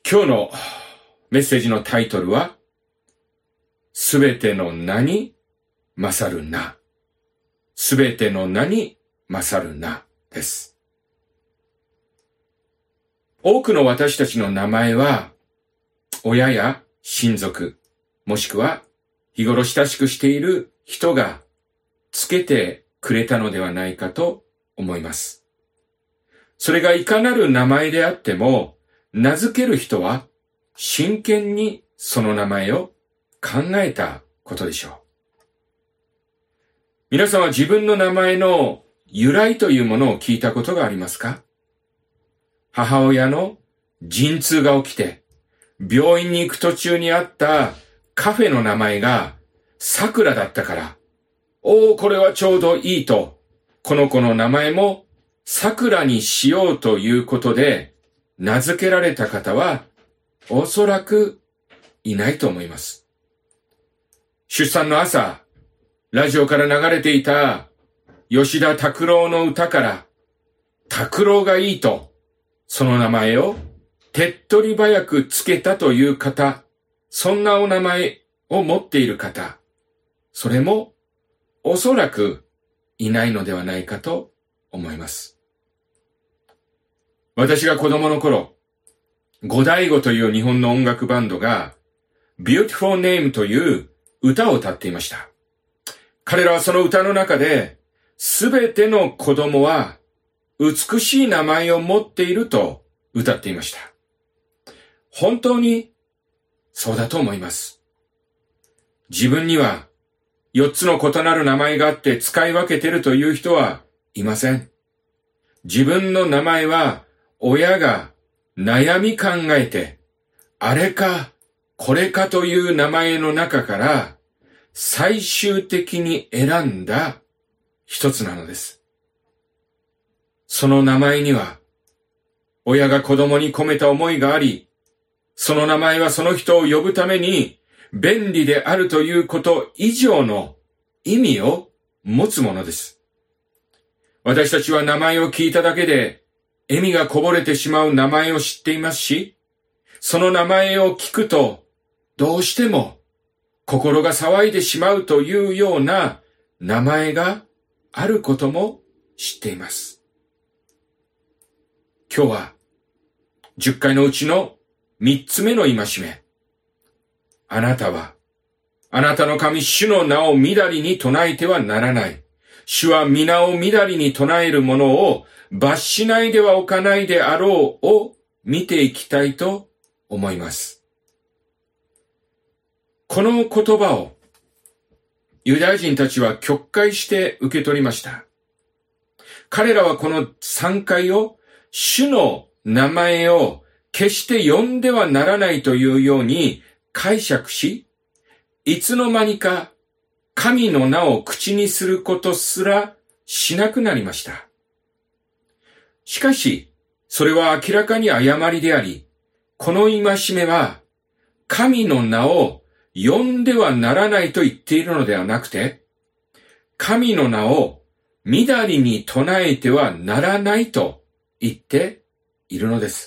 今日のメッセージのタイトルは、すべての名に勝る名。すべての名に勝る名です。多くの私たちの名前は、親や親族、もしくは日頃親しくしている人がつけてくれたのではないかと思います。それがいかなる名前であっても、名付ける人は真剣にその名前を考えたことでしょう。皆さんは自分の名前の由来というものを聞いたことがありますか？母親の陣痛が起きて、病院に行く途中にあったカフェの名前がさくらだったから、これはちょうどいいと、この子の名前もさくらにしようということで名付けられた方はおそらくいないと思います。出産の朝、ラジオから流れていた吉田拓郎の歌から、拓郎がいいと、その名前を手っ取り早くつけたという方、そんなお名前を持っている方、それもおそらくいないのではないかと思います。私が子供の頃、ゴダイゴという日本の音楽バンドが Beautiful Name という歌を歌っていました。彼らはその歌の中で、すべての子供は美しい名前を持っていると歌っていました。本当にそうだと思います。自分には4つの異なる名前があって使い分けているという人はいません。自分の名前は親が悩み考えて、あれかこれかという名前の中から最終的に選んだ一つなのです。その名前には親が子供に込めた思いがあり、その名前はその人を呼ぶために便利であるということ以上の意味を持つものです。私たちは名前を聞いただけで笑みがこぼれてしまう名前を知っていますし、その名前を聞くとどうしても心が騒いでしまうというような名前があることも知っています。今日は10回のうちの3つ目の戒め。あなたは、あなたの神主の名をみだりに唱えてはならない。主は皆をみだりに唱えるものを罰しないではおかないであろうを見ていきたいと思います。この言葉をユダヤ人たちは曲解して受け取りました。彼らはこの3回を主の名前を決して呼んではならないというように解釈し、いつの間にか神の名を口にすることすらしなくなりました。しかし、それは明らかに誤りであり、この戒めは神の名を呼んではならないと言っているのではなくて、神の名をみだりに唱えてはならないと言っているのです。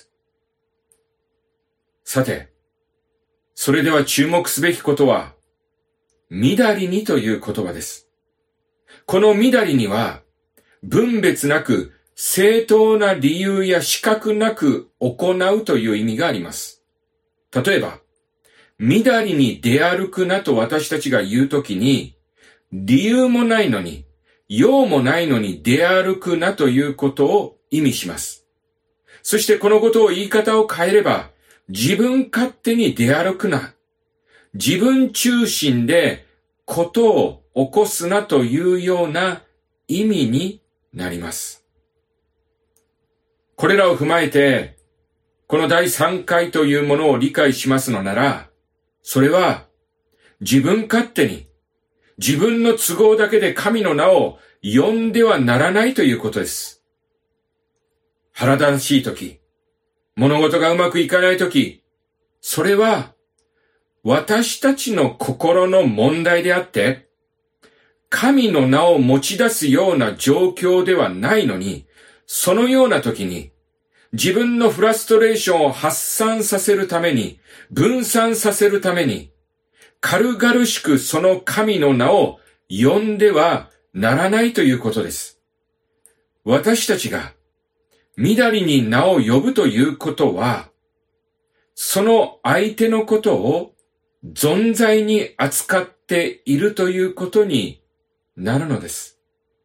さて、それでは注目すべきことは、みだりにという言葉です。このみだりには、分別なく正当な理由や資格なく行うという意味があります。例えば、みだりに出歩くなと私たちが言うときに、理由もないのに、用もないのに出歩くなということを意味します。そしてこのことを言い方を変えれば、自分勝手に出歩くな。自分中心でことを起こすなというような意味になります。これらを踏まえて、この第3回というものを理解しますのなら、それは自分勝手に自分の都合だけで神の名を呼んではならないということです。腹立たしいとき、物事がうまくいかないとき、それは私たちの心の問題であって、神の名を持ち出すような状況ではないのに、そのようなときに、 自分のフラストレーションを発散させるために、分散させるために、軽々しくその神の名を呼んではならないということです。私たちが、みだりに名を呼ぶということは、その相手のことを存在に扱っているということになるのです。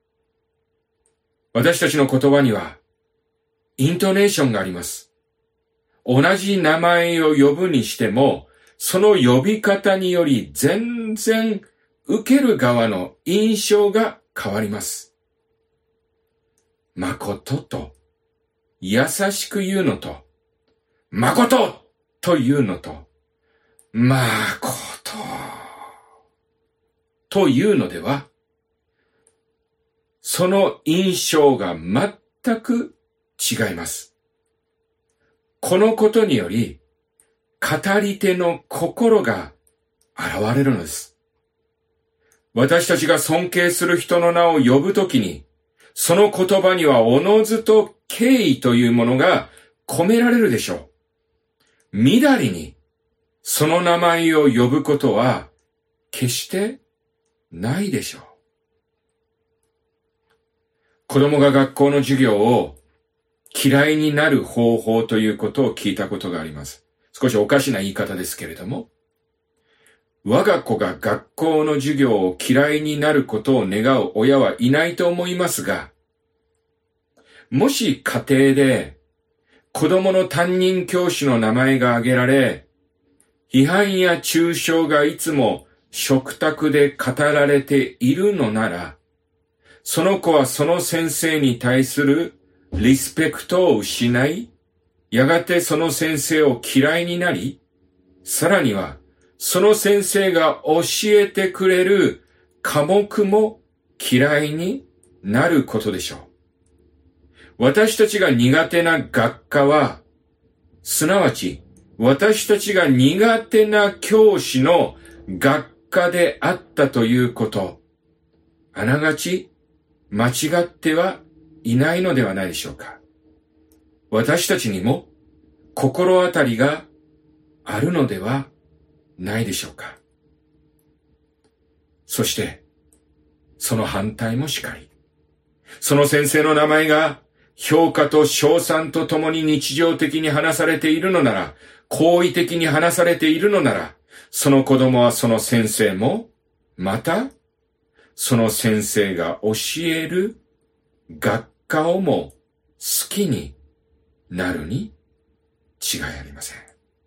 私たちの言葉には、イントネーションがあります。同じ名前を呼ぶにしても、その呼び方により全然受ける側の印象が変わります。誠と優しく言うのと、誠というのと、誠というのでは、その印象が全く違います。このことにより、語り手の心が現れるのです。私たちが尊敬する人の名を呼ぶときに、その言葉にはおのずと敬意というものが込められるでしょう。みだりにその名前を呼ぶことは決してないでしょう。子供が学校の授業を嫌いになる方法ということを聞いたことがあります。少しおかしな言い方ですけれども、我が子が学校の授業を嫌いになることを願う親はいないと思いますが、もし家庭で子供の担任教師の名前が挙げられ、批判や中傷がいつも食卓で語られているのなら、その子はその先生に対するリスペクトを失い、やがてその先生を嫌いになり、さらにはその先生が教えてくれる科目も嫌いになることでしょう。私たちが苦手な学科は、すなわち私たちが苦手な教師の学科であったということ、あながち間違ってはいないのではないでしょうか。私たちにも心当たりがあるのではないでしょうか。そして、その反対もしかり。その先生の名前が評価と称賛とともに日常的に話されているのなら、好意的に話されているのなら、その子供はその先生も、また、その先生が教える学科をも好きになるに違いありません。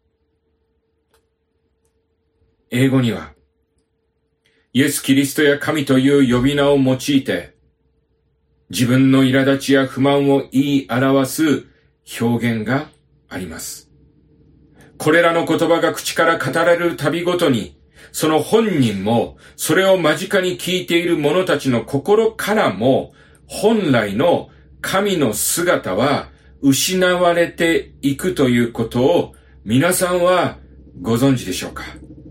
英語には、イエス・キリストや神という呼び名を用いて、自分の苛立ちや不満を言い表す表現があります。これらの言葉が口から語られるたびごとに、その本人も、それを間近に聞いている者たちの心からも、本来の神の姿は失われていくということを皆さんはご存知でしょうか。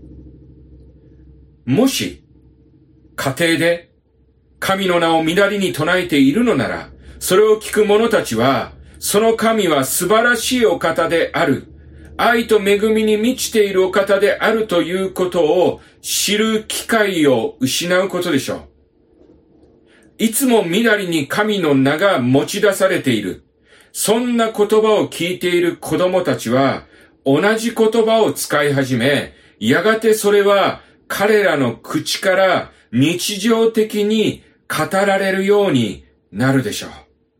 もし、家庭で神の名をみだりに唱えているのなら、それを聞く者たちは、その神は素晴らしいお方である。愛と恵みに満ちているお方であるということを知る機会を失うことでしょう。いつもみだりに神の名が持ち出されている。そんな言葉を聞いている子供たちは、同じ言葉を使い始め、やがてそれは彼らの口から日常的に語られるようになるでしょう。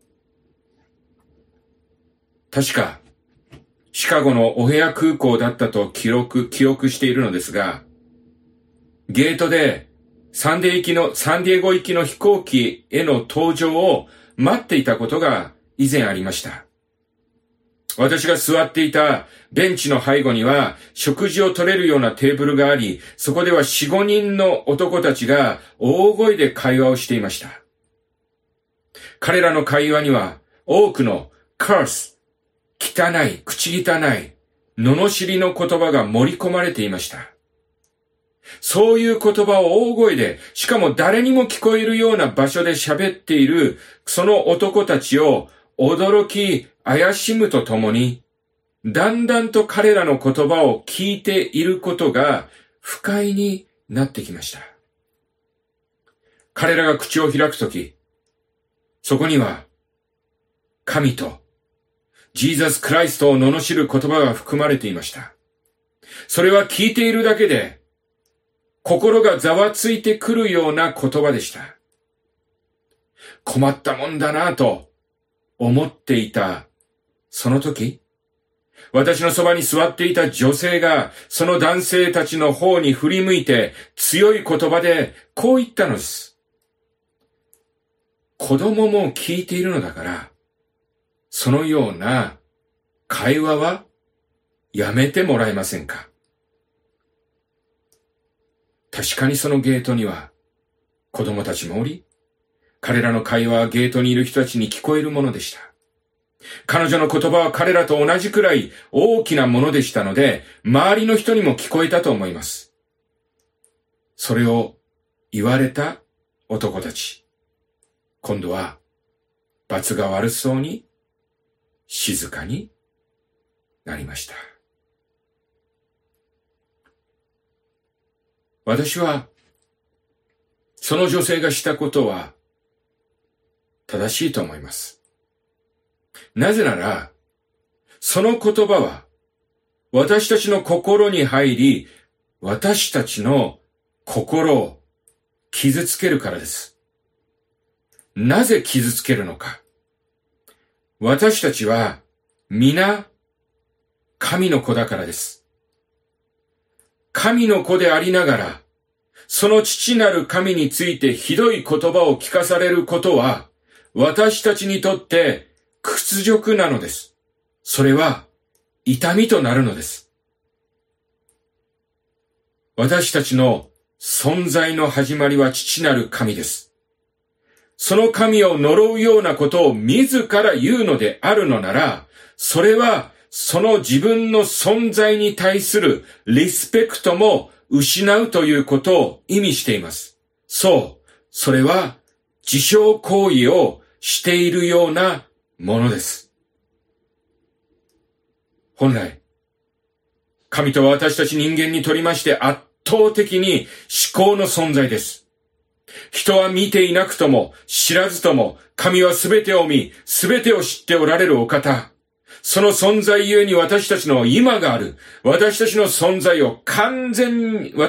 確か、シカゴのオヘア空港だったと記憶しているのですが、ゲートでサンディエゴ行きの飛行機への搭乗を待っていたことが以前ありました。私が座っていたベンチの背後には食事を取れるようなテーブルがあり、そこでは 4,5 人の男たちが大声で会話をしていました。彼らの会話には多くの curse、汚い、口汚い、罵りの言葉が盛り込まれていました。そういう言葉を大声で、しかも誰にも聞こえるような場所で喋っているその男たちを驚き怪しむとともに、だんだんと彼らの言葉を聞いていることが不快になってきました。彼らが口を開くとき、そこには神とジーザス・クライストを罵る言葉が含まれていました。それは聞いているだけで心がざわついてくるような言葉でした。困ったもんだなぁと思っていたその時、私のそばに座っていた女性がその男性たちの方に振り向いて強い言葉でこう言ったのです。子供も聞いているのだから、そのような会話はやめてもらえませんか。確かにそのゲートには子供たちもおり、彼らの会話はゲートにいる人たちに聞こえるものでした。彼女の言葉は彼らと同じくらい大きなものでしたので、周りの人にも聞こえたと思います。それを言われた男たち、今度は罰が悪そうに静かになりました。私はその女性がしたことは正しいと思います。なぜなら、その言葉は私たちの心に入り、私たちの心を傷つけるからです。なぜ傷つけるのか。私たちは皆神の子だからです。神の子でありながら、その父なる神についてひどい言葉を聞かされることは、私たちにとって屈辱なのです。それは痛みとなるのです。私たちの存在の始まりは父なる神です。その神を呪うようなことを自ら言うのであるのなら、それはその自分の存在に対するリスペクトも失うということを意味しています。そう、それは自傷行為をしているようなものです。本来、神とは私たち人間にとりまして圧倒的に至高の存在です。人は見ていなくとも知らずとも神はすべてを見、すべてを知っておられるお方。その存在ゆえに私たちの今がある。私たちの存在を完全に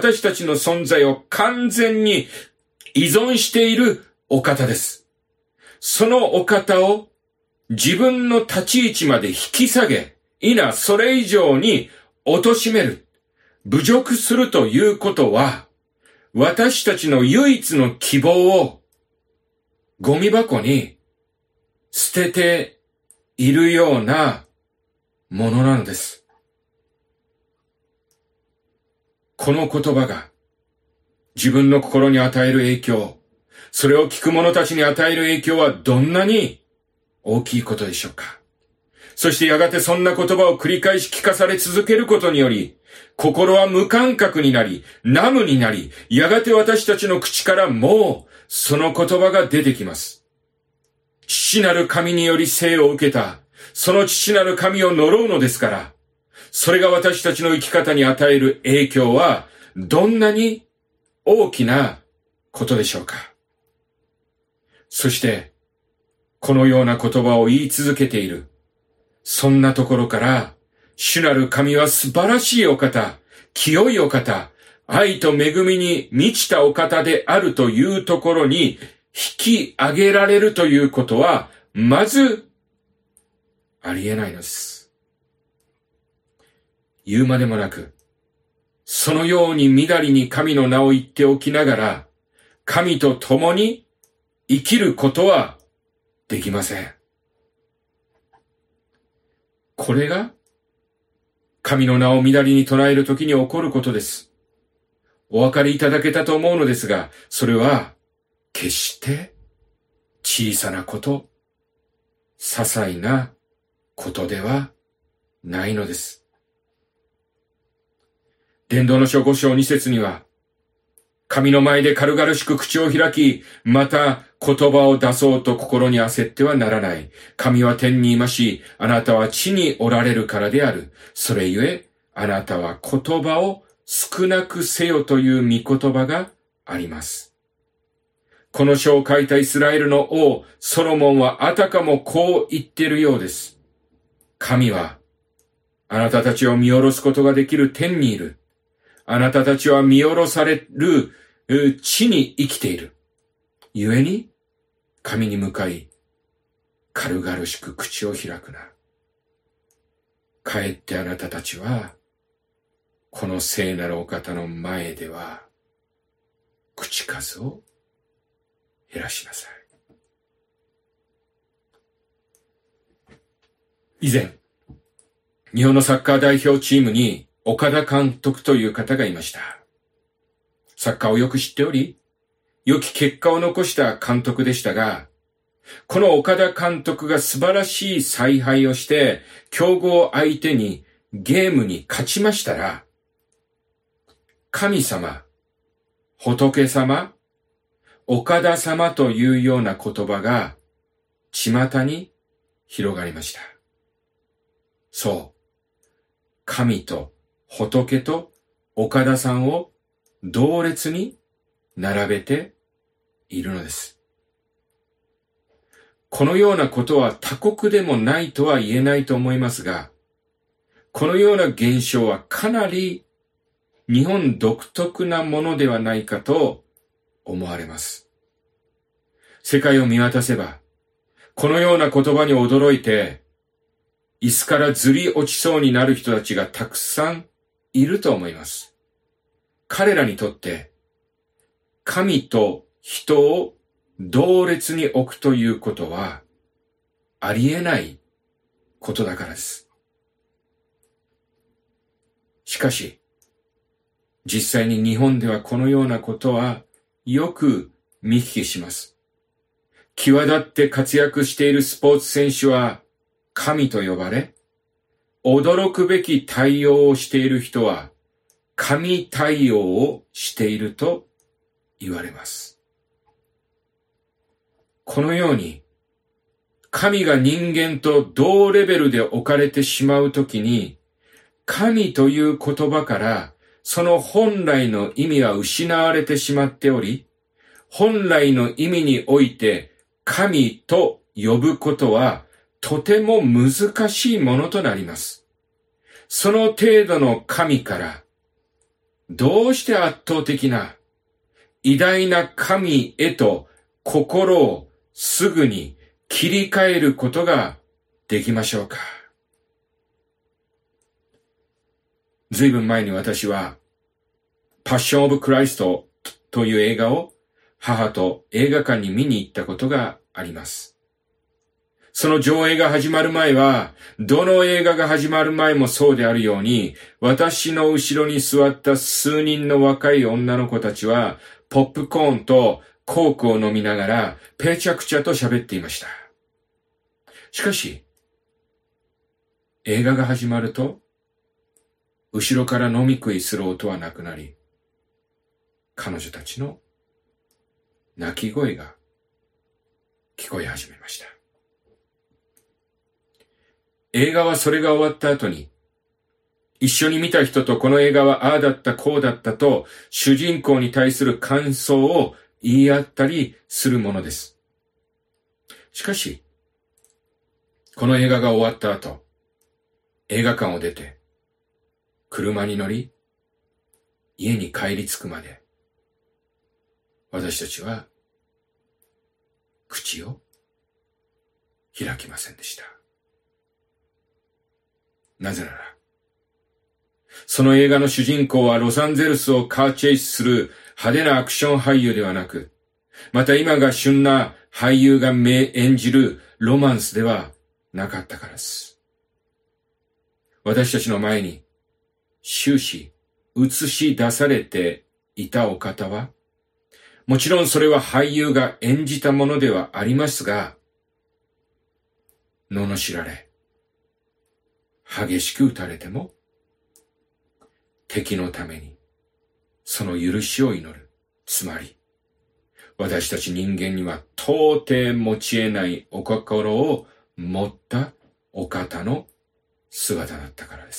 依存しているお方です。そのお方を自分の立ち位置まで引き下げ、それ以上に貶める、侮辱するということは、私たちの唯一の希望をゴミ箱に捨てているようなものなのです。この言葉が自分の心に与える影響、それを聞く者たちに与える影響はどんなに大きいことでしょうか。そしてやがてそんな言葉を繰り返し聞かされ続けることにより、心は無感覚になり、ナムになり、やがて私たちの口からもうその言葉が出てきます。父なる神により生を受けた、その父なる神を呪うのですから、それが私たちの生き方に与える影響はどんなに大きなことでしょうか。そして、このような言葉を言い続けている。そんなところから、主なる神は素晴らしいお方、清いお方、愛と恵みに満ちたお方であるというところに引き上げられるということは、まず、ありえないのです。言うまでもなく、そのようにみだりに神の名を言っておきながら、神と共に生きることはできません。これが神の名をみだりに唱えるときに起こることです。お分かりいただけたと思うのですが、それは決して小さなこと、些細なことではないのです。伝道の書5章2節には、 神の前で軽々しく口を開き、また言葉を出そうと心に焦ってはならない。神は天にいまし、あなたは地におられるからである。それゆえ、あなたは言葉を少なくせよという御言葉があります。この書を書いたイスラエルの王、ソロモンはあたかもこう言っているようです。神は、あなたたちを見下ろすことができる天にいる。あなたたちは見下ろされる地に生きている。故に、神に向かい、軽々しく口を開くな。かえってあなたたちは、この聖なるお方の前では、口数を減らしなさい。以前、日本のサッカー代表チームに岡田監督という方がいました。サッカーをよく知っており、良き結果を残した監督でしたが、この岡田監督が素晴らしい采配をして、強豪相手にゲームに勝ちましたら、神様、仏様、岡田様というような言葉が巷に広がりました。そう。神と仏と岡田さんを同列に並べているのです。このようなことは他国でもないとは言えないと思いますが、このような現象はかなり日本独特なものではないかと思われます。世界を見渡せば、このような言葉に驚いて、椅子からずり落ちそうになる人たちがたくさんいると思います。彼らにとって、神と人を同列に置くということは、ありえないことだからです。しかし、実際に日本ではこのようなことはよく見聞きします。際立って活躍しているスポーツ選手は神と呼ばれ、驚くべき対応をしている人は神対応をしていると言われます。このように、神が人間と同レベルで置かれてしまうときに、神という言葉からその本来の意味は失われてしまっており、本来の意味において神と呼ぶことはとても難しいものとなります。その程度の神から、どうして圧倒的な偉大な神へと心をすぐに切り替えることができましょうか。ずいぶん前に私はパッションオブクライストという映画を母と映画館に見に行ったことがあります。その上映が始まる前は、どの映画が始まる前もそうであるように、私の後ろに座った数人の若い女の子たちは、ポップコーンとコークを飲みながら、ぺちゃくちゃと喋っていました。しかし、映画が始まると、後ろから飲み食いする音はなくなり、彼女たちの泣き声が聞こえ始めました。映画はそれが終わった後に、一緒に見た人とこの映画はああだったこうだったと主人公に対する感想を言い合ったりするものです。しかし、この映画が終わった後、映画館を出て、車に乗り、家に帰り着くまで、私たちは口を開きませんでした。なぜなら、その映画の主人公はロサンゼルスをカーチェイスする派手なアクション俳優ではなく、また今が旬な俳優が演じるロマンスではなかったからです。私たちの前に終始映し出されていたお方は、もちろんそれは俳優が演じたものではありますが、罵られ、激しく打たれても、敵のためにその許しを祈るつまり、私たち人間には到底持ち得ないお心を持ったお方の姿だったからです。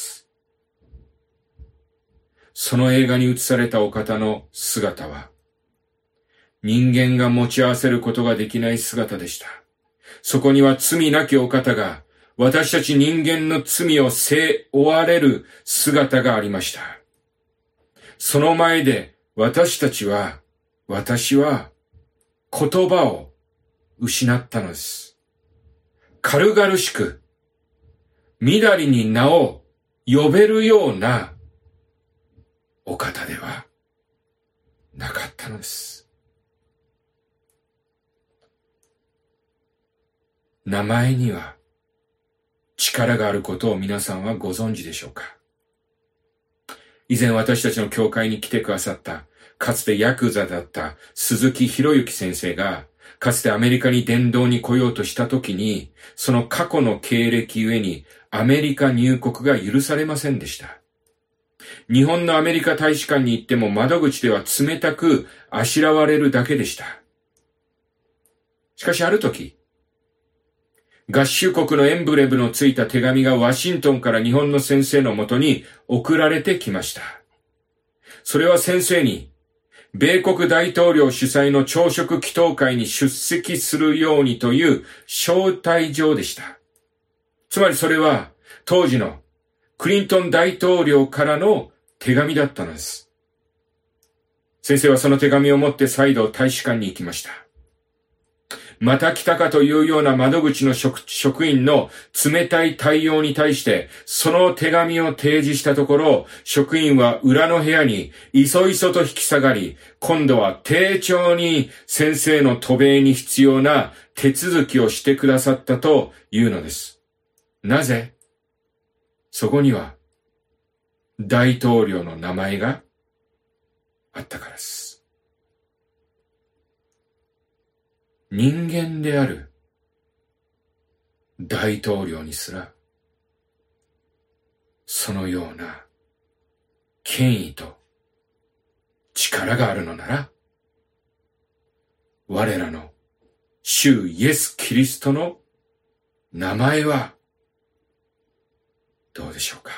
その映画に映されたお方の姿は、人間が持ち合わせることができない姿でした。そこには罪なきお方が、私たち人間の罪を背負われる姿がありました。その前で私は言葉を失ったのです。軽々しく、みだりに名を呼べるようなお方ではなかったのです。名前には力があることを皆さんはご存知でしょうか？以前私たちの教会に来てくださった、かつてヤクザだった鈴木博之先生が、かつてアメリカに伝道に来ようとしたときに、その過去の経歴ゆえにアメリカ入国が許されませんでした。日本のアメリカ大使館に行っても窓口では冷たくあしらわれるだけでした。しかしある時、合衆国のエンブレムのついた手紙がワシントンから日本の先生のもとに送られてきました。それは先生に、米国大統領主催の朝食祈祷会に出席するようにという招待状でした。つまりそれは当時のクリントン大統領からの手紙だったのです。先生はその手紙を持って再度大使館に行きました。また来たかというような窓口の職員の冷たい対応に対して、その手紙を提示したところ、職員は裏の部屋にいそいそと引き下がり、今度は丁重に先生の渡米に必要な手続きをしてくださったというのです。なぜ？そこには大統領の名前があったからです。人間である大統領にすら、そのような権威と力があるのなら、我らの主イエス・キリストの名前はどうでしょうか。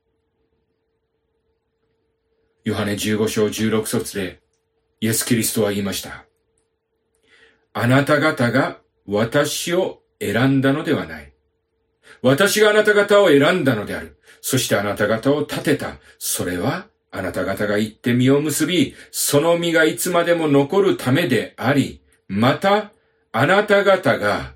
ヨハネ15章16節でイエス・キリストは言いました。あなた方が私を選んだのではない。私があなた方を選んだのである。そしてあなた方を立てた。それはあなた方が行って実を結び、その実がいつまでも残るためであり、またあなた方が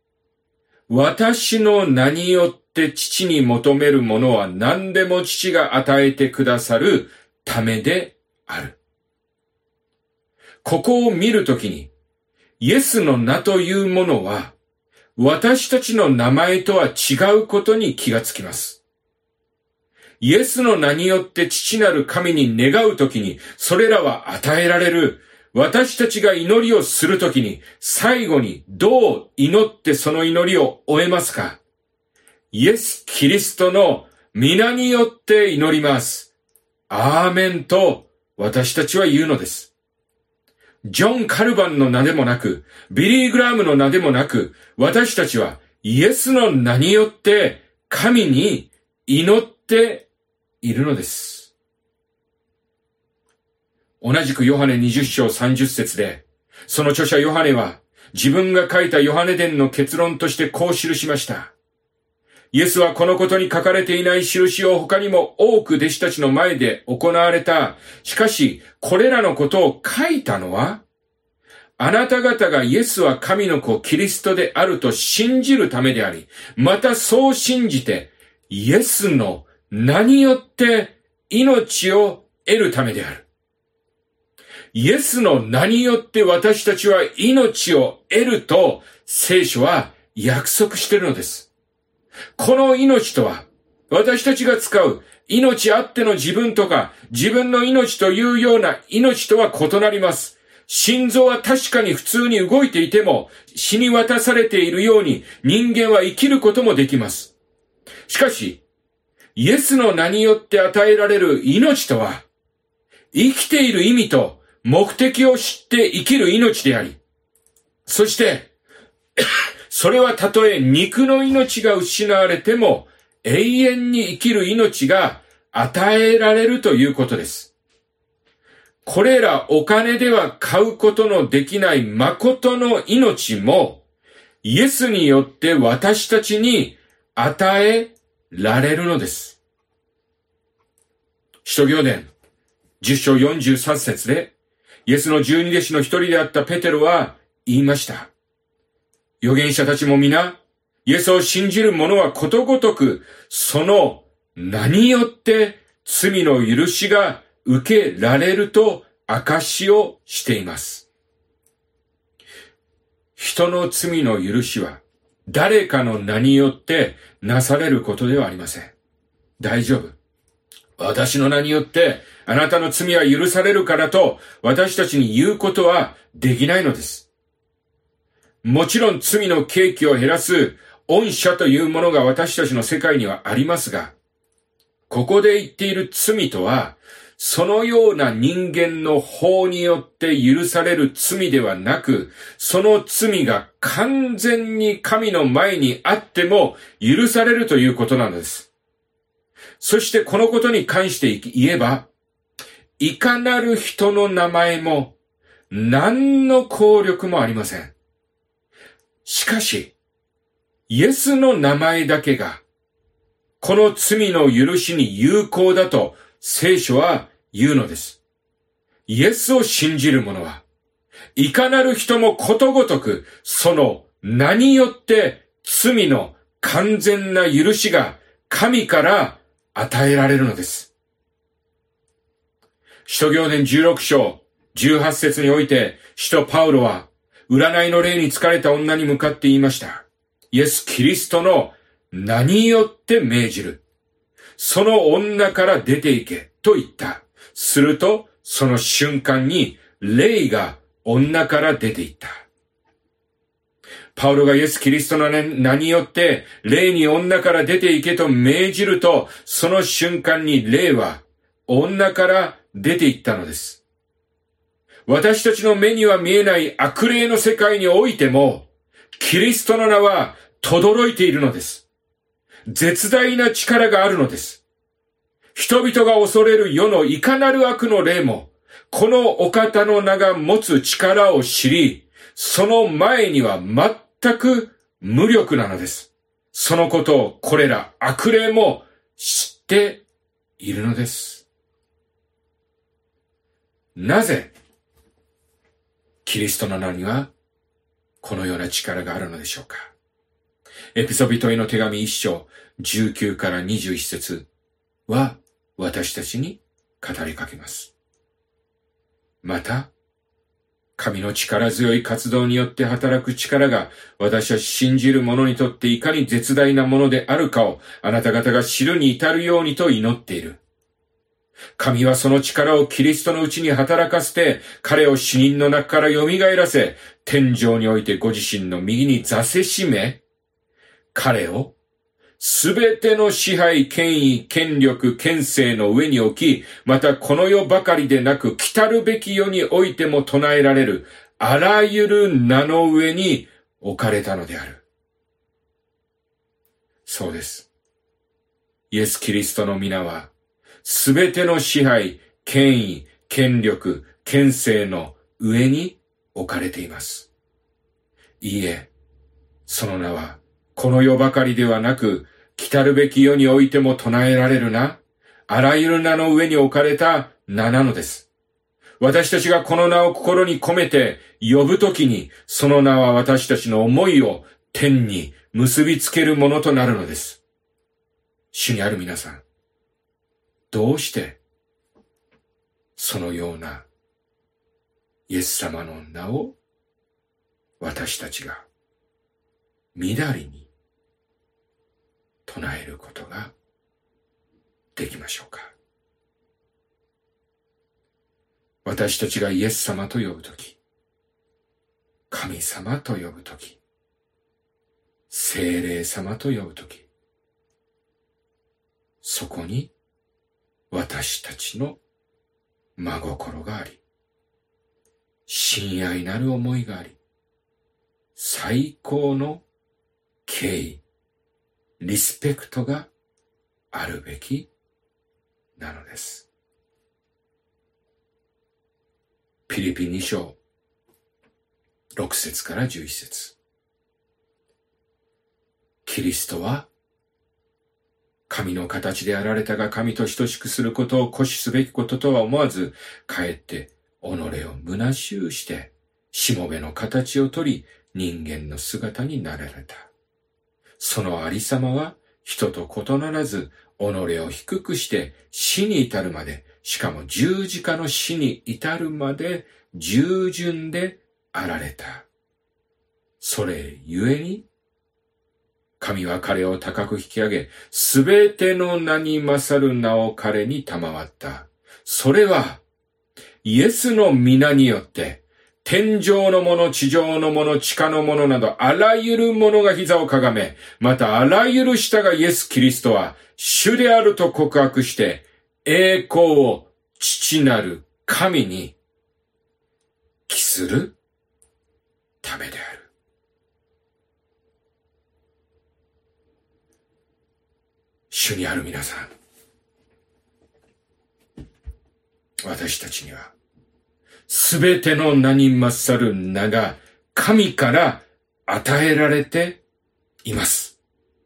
私の名によって父に求めるものは何でも父が与えてくださるためである。ここを見るときに、イエスの名というものは、私たちの名前とは違うことに気がつきます。イエスの名によって父なる神に願うときに、それらは与えられる。私たちが祈りをするときに、最後にどう祈ってその祈りを終えますか？イエス・キリストの皆によって祈ります。アーメンと私たちは言うのです。ジョン・カルバンの名でもなく、ビリー・グラムの名でもなく、私たちはイエスの名によって神に祈っているのです。同じくヨハネ20章30節で、その著者ヨハネは自分が書いたヨハネ伝の結論としてこう記しました。イエスはこのことに書かれていない印を他にも多く弟子たちの前で行われた。しかし、これらのことを書いたのは、あなた方がイエスは神の子キリストであると信じるためであり、またそう信じて、イエスの名によって命を得るためである。イエスの名によって私たちは命を得ると聖書は約束しているのです。この命とは、私たちが使う命あっての自分とか、自分の命というような命とは異なります。心臓は確かに普通に動いていても、死に渡されているように人間は生きることもできます。しかし、イエスの名によって与えられる命とは、生きている意味と目的を知って生きる命であり、そして、それはたとえ肉の命が失われても、永遠に生きる命が与えられるということです。これらお金では買うことのできない誠の命も、イエスによって私たちに与えられるのです。使徒行伝10章43節で、イエスの十二弟子の一人であったペテロは言いました。預言者たちも皆、イエスを信じる者はことごとく、その名によって罪の許しが受けられると証しをしています。人の罪の許しは誰かの名によってなされることではありません。大丈夫。私の名によってあなたの罪は許されるからと私たちに言うことはできないのです。もちろん罪の刑期を減らす恩赦というものが私たちの世界にはありますが、ここで言っている罪とは、そのような人間の法によって許される罪ではなく、その罪が完全に神の前にあっても許されるということなんです。そしてこのことに関して言えば、いかなる人の名前も何の効力もありません。しかし、イエスの名前だけが、この罪の許しに有効だと聖書は言うのです。イエスを信じる者は、いかなる人もことごとく、その名によって罪の完全な許しが神から与えられるのです。使徒行伝16章18節において、使徒パウロは、占いの霊に疲れた女に向かって言いました。イエス・キリストの名によって命じる。その女から出て行けと言った。すると、その瞬間に霊が女から出て行った。パウロがイエス・キリストの名によって霊に女から出て行けと命じると、その瞬間に霊は女から出て行ったのです。私たちの目には見えない悪霊の世界においても、キリストの名は轟いているのです。絶大な力があるのです。人々が恐れる世のいかなる悪の霊も、このお方の名が持つ力を知り、その前には全く無力なのです。そのことをこれら悪霊も知っているのです。なぜ、キリストの名にはこのような力があるのでしょうか。エピソビトへの手紙1章19から21節は私たちに語りかけます。また、神の力強い活動によって働く力が私たち信じる者にとっていかに絶大なものであるかをあなた方が知るに至るようにと祈っている。神はその力をキリストのうちに働かせて、彼を死人の中から蘇らせ、天上においてご自身の右に座せしめ、彼をすべての支配、権威、権力、権勢の上に置き、またこの世ばかりでなく、来たるべき世においても唱えられる、あらゆる名の上に置かれたのである。そうです。イエス・キリストの皆は、すべての支配、権威、権力、権勢の上に置かれています。いいえ、その名は、この世ばかりではなく、来たるべき世においても唱えられる名、あらゆる名の上に置かれた名なのです。私たちがこの名を心に込めて呼ぶときに、その名は私たちの思いを天に結びつけるものとなるのです。主にある皆さん、どうしてそのようなイエス様の名を私たちがみだりに唱えることができましょうか。私たちがイエス様と呼ぶとき、神様と呼ぶとき、聖霊様と呼ぶとき、そこに私たちの真心があり、 親愛なる思いがあり、最高の敬意、リスペクトがあるべきなのです。ピリピ2章6節から11節。キリストは神の形であられたが神と等しくすることを固守すべきこととは思わず、かえって己を虚しゅうして、しもべの形をとり、人間の姿になられた。そのありさまは人と異ならず、己を低くして死に至るまで、しかも十字架の死に至るまで従順であられた。それゆえに、神は彼を高く引き上げ、すべての名に勝る名を彼に賜った。それは、イエスの皆によって、天上のもの、地上のもの、地下のものなど、あらゆるものが膝をかがめ、またあらゆる舌がイエス・キリストは、主であると告白して、栄光を父なる神に帰するためである。主にある皆さん、私たちには、すべての名に勝る名が神から与えられています。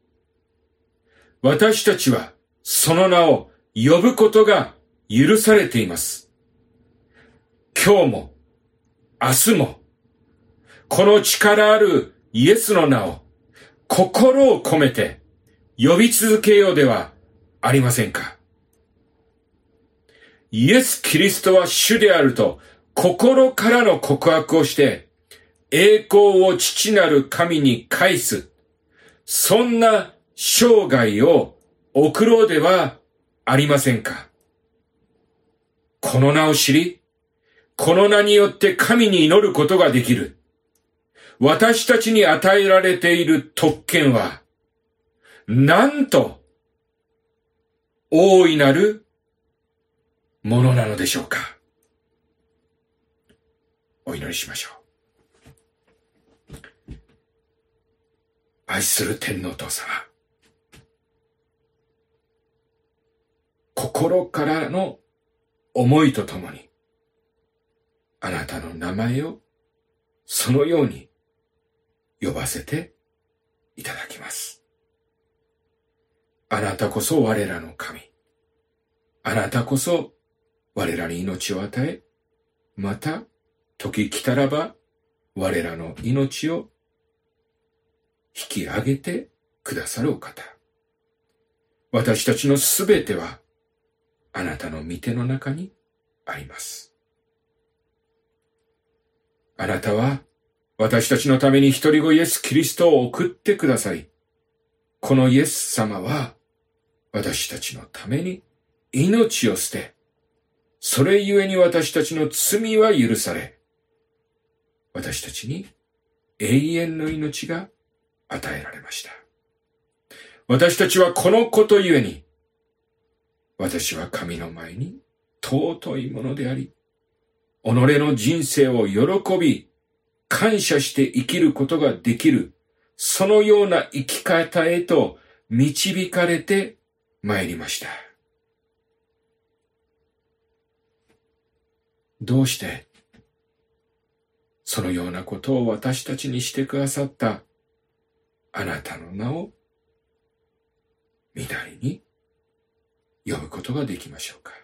私たちはその名を呼ぶことが許されています。今日も明日もこの力あるイエスの名を心を込めて呼び続けようではありませんか。イエス・キリストは主であると心からの告白をして、栄光を父なる神に返す。そんな生涯を送ろうではありませんか。この名を知り、この名によって神に祈ることができる。私たちに与えられている特権は、なんと、大いなるものなのでしょうか。お祈りしましょう。愛する天皇父様、心からの思いとともに、あなたの名前をそのように呼ばせていただきます。あなたこそ我らの神。あなたこそ我らに命を与え、また時来たらば我らの命を引き上げてくださるお方。私たちのすべてはあなたの御手の中にあります。あなたは私たちのために一人子イエス・キリストを送ってくださり、このイエス様は私たちのために命を捨て、それゆえに私たちの罪は許され、私たちに永遠の命が与えられました。私たちはこのことゆえに、私は神の前に尊いものであり、己の人生を喜び、感謝して生きることができる、そのような生き方へと導かれて参りました。どうして、そのようなことを私たちにしてくださったあなたの名を御なりに呼ぶことができましょうか。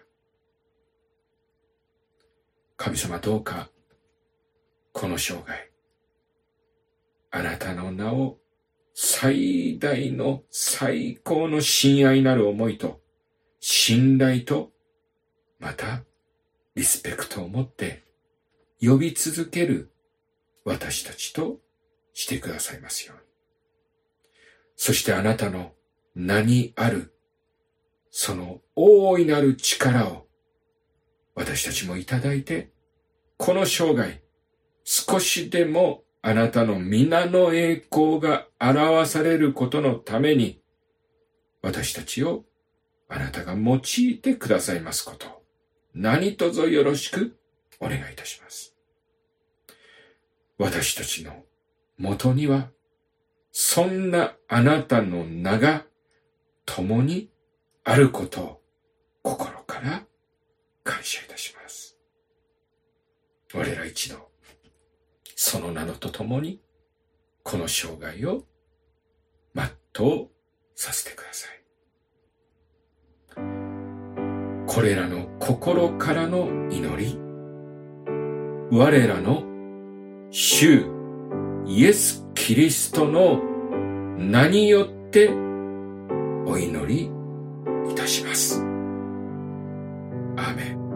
神様、どうかこの生涯、あなたの名を最大の最高の親愛なる思いと信頼とまたリスペクトを持って呼び続ける私たちとしてくださいますように。そしてあなたの名にあるその大いなる力を私たちもいただいて、この生涯少しでもあなたの皆の栄光が表されることのために、私たちをあなたが用いてくださいますことを何卒よろしくお願いいたします。 私たちのもとには、そんなあなたの名が共にあることを心から感謝いたします。我ら一同、その名のとともに、この生涯を全うさせてください。これらの心からの祈り、我らの主イエス・キリストの名によってお祈りいたします。アーメン。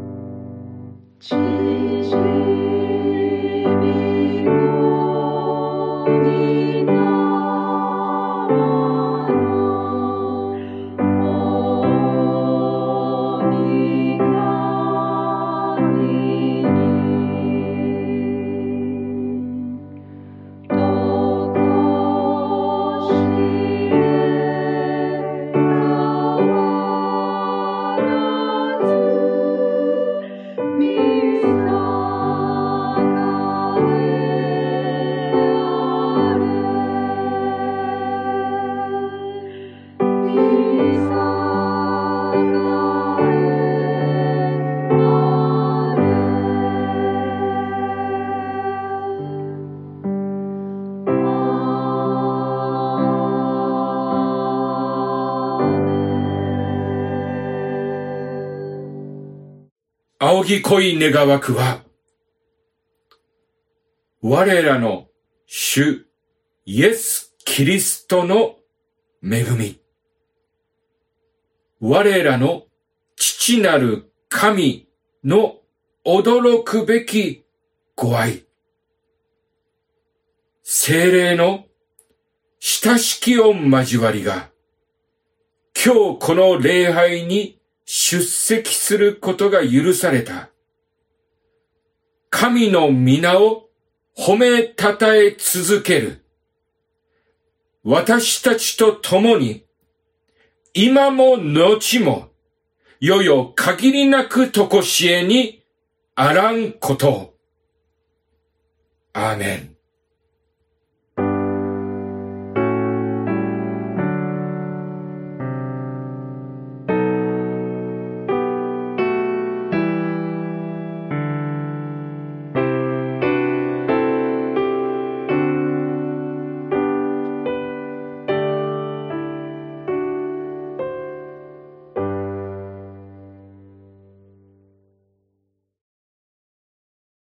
仰ぎ恋願わくは、我らの主イエス・キリストの恵み、我らの父なる神の驚くべきご愛、聖霊の親しき御交わりが、今日この礼拝に出席することが許された。神の皆を褒めたたえ続ける。私たちと共に、今も後も、よよ限りなくとこしえにあらんことを。アーメン。